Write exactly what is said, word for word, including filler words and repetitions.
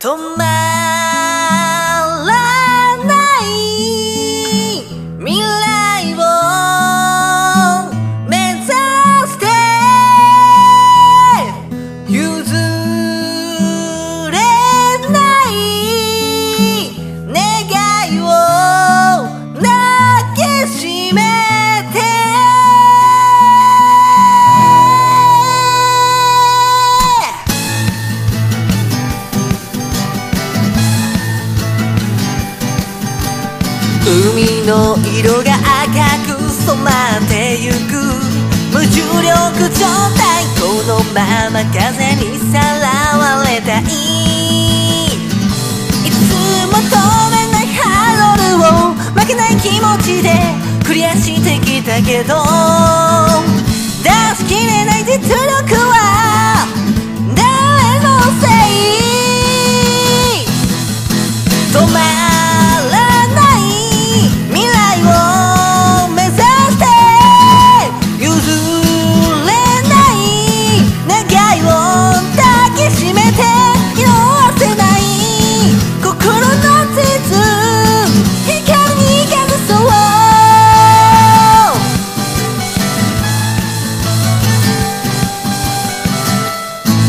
止まらない未来を目指して譲れない願いを抱きしめて海の色が赤く染まってゆく無重力状態このまま風にさらわれたいいつも止めないハードルを負けない気持ちでクリアしてきたけど出しきれない実力は誰のせい止ま願いを